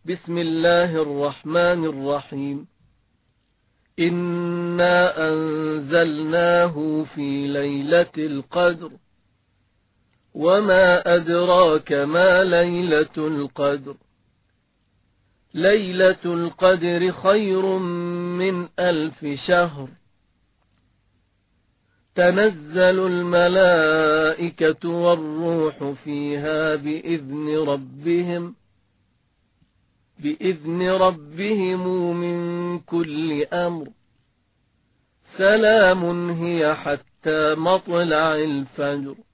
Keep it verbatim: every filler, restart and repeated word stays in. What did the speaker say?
بسم الله الرحمن الرحيم إنا أنزلناه في ليلة القدر وما أدراك ما ليلة القدر ليلة القدر خير من ألف شهر تنزل الملائكة والروح فيها بإذن ربهم بإذن ربهم من كل أمر سلام هي حتى مطلع الفجر